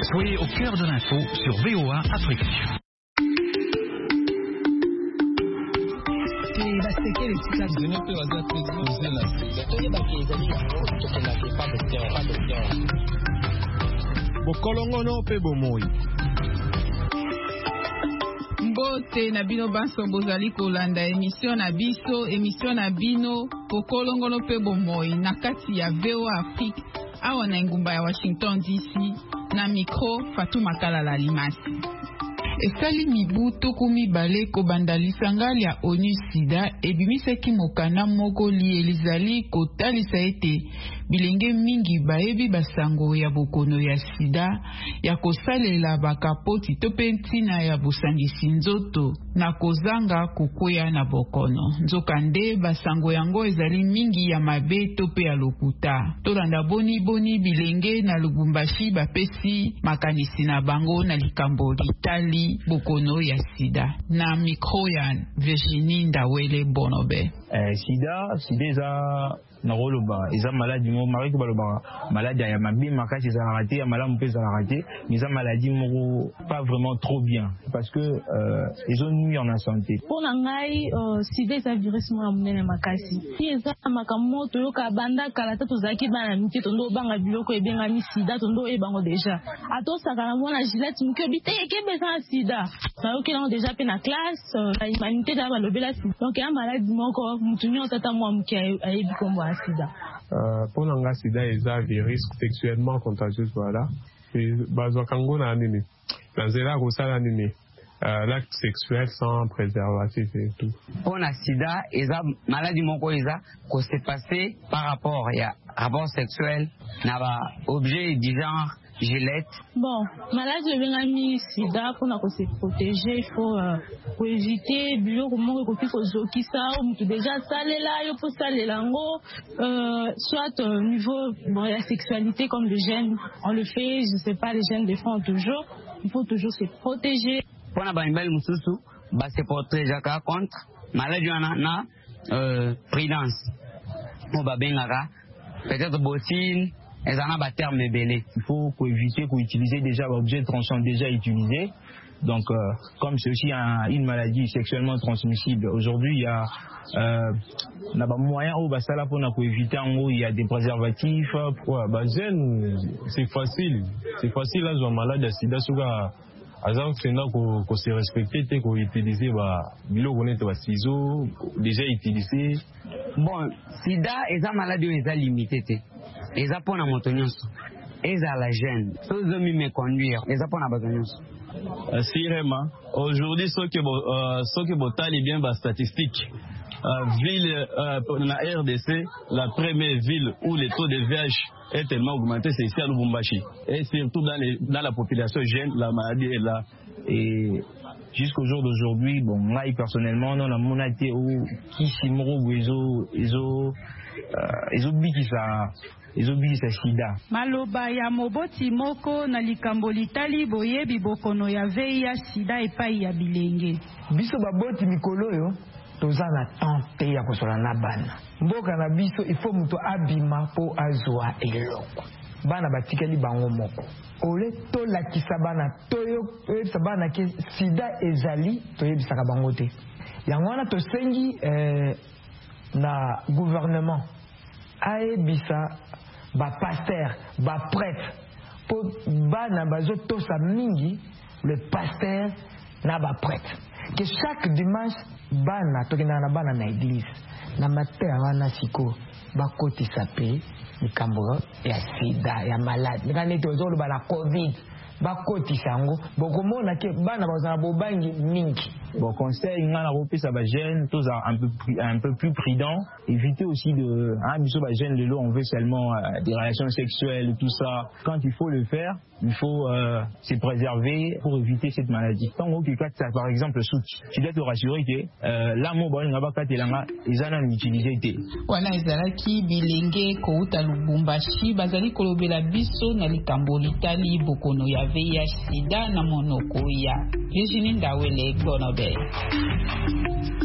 Soyez au cœur de l'info sur VOA Afrique. Bokolongono pe bomoi. Mbote na bino banso bozali kolanda émission na bino Bokolongono pe bomoi na kati ya VOA Afrique awa na ngumba ya Washington DC na micro Fatuma Kalala Limasi. Esali mibu tokumi bale kobanda lisanga ya ONU Sida ebimisaki mokanda moko elizali kotalisa ete bilenge mingi bayebi basango ya bokono ya Sida ya kosalela bakapoti to pentina ya busangisi nzoto na kozanga kukwea na bokono. Nzokande basango yango ezali mingi ya mabe to pe ya lokuta. Tolanda boni bilenge na Lubumbashi bapesi makanisi na bango na likambo litali bokono ya Sida. Na mikro ya Virginie Ndawele Bonobe. Sida na roloba eza maladie mo mari ko baloba maladie ya mabi makasi za raté ya malamu pe za raté mais za maladie mo pas vraiment trop bien parce que ils ont nuit en santé. Pour ngai Sida eza virus mo amene makasi eza makamoto yo ka banda kala to zaki bana miti to ndo banga biloko ebenga ni Sida to ndo e bango déjà ato saka na mona Gillette mke bite ke beza Sida na yo kila déjà pe na classe la humanité da balobela Sida donc ya maladie moko mutuni otata mo mke ayebi kombo Sida. Pour l'anga Sida est un virus sexuellement contagieux, voilà. Et bazo kango na nini. Nazela kosala nini. L'acte sexuel sans préservatif et tout. Pour la Sida, eza maladie moko eza ko s'est passé par rapport à rapport sexuel na ba objet du genre Gillette. Bon, maladie de Sida pour se protéger, il faut éviter bio comment ko fiko zokisa ou déjà salé là, yo pour salé lango soit au niveau bon la sexualité comme le gène, on le fait, je sais pas les gènes le font toujours, il faut toujours se protéger. Pour na bambel mususu, ba se protéger contre maladie na prudence. On va bengaka peut-être bottine. Il faut éviter d'utiliser déjà l'objet tranchant déjà utilisé. Donc, comme c'est aussi une maladie sexuellement transmissible, aujourd'hui il y a moyen pour éviter en gros il y a des préservatifs. C'est facile là j'ai malade de Sida suga azan tena ko se respecter ko utiliser biloko net ba ciseaux déjà utilisé. Bon, Sida est maladie est limitée. Les apôtres ont monté ils à la gêne, tous amis me conduire, les apôtres ont besoin. Sirema, aujourd'hui, ceux qui botalent bien bas statistiques. Ville, la RDC, la première ville où le taux de VIH est tellement augmenté, c'est ici à Lubumbashi. Et surtout dans la population jeune, la maladie est là. Et jusqu'au jour d'aujourd'hui, bon, moi personnellement, non, la monnaie où qui simro ils oublient sa Sida. Maloba ya moboti moko na likambo litali boyebi bokono ya VIH Sida epai ya bilenge. Biso baboti mikolo yo toza na tante ya kosola na bana. Mboka na biso il faut muto abima po azwa eloko. Bana batikeli bango moko. Ole to lakisa bana toyo bana ke Sida ezali toyebisaka bango te. Yango wana tosengi na gouvernement aebisa ba pasteur ba prêtre po bana bazo tosa mingi le pasteur na ba prêtre que chaque dimanche bana tokena na bana na église na matin wana siko bakotisa pe likambo ya Sida ya malade ngane tozolo bana covid bakotisa yango bokomona ke bana bazana bobangi mingi. Bon conseil ngana kopesa ba jeune tous un peu plus prudent, éviter aussi de biso ba jeune de l'eau on veut seulement des relations sexuelles tout ça. Quand il faut le faire, il faut se préserver pour éviter cette maladie. Tant que ça par exemple souti, tu dois te rassurer que l'amour bon ngaba katelanga ezana n'utiliser. Wana ezalaki bilenge ko uta Lubumbashi bazali kolobela biso na likambo litali bokono ya VIH Sida na monoko ya Virginie Ndawele Bonobe.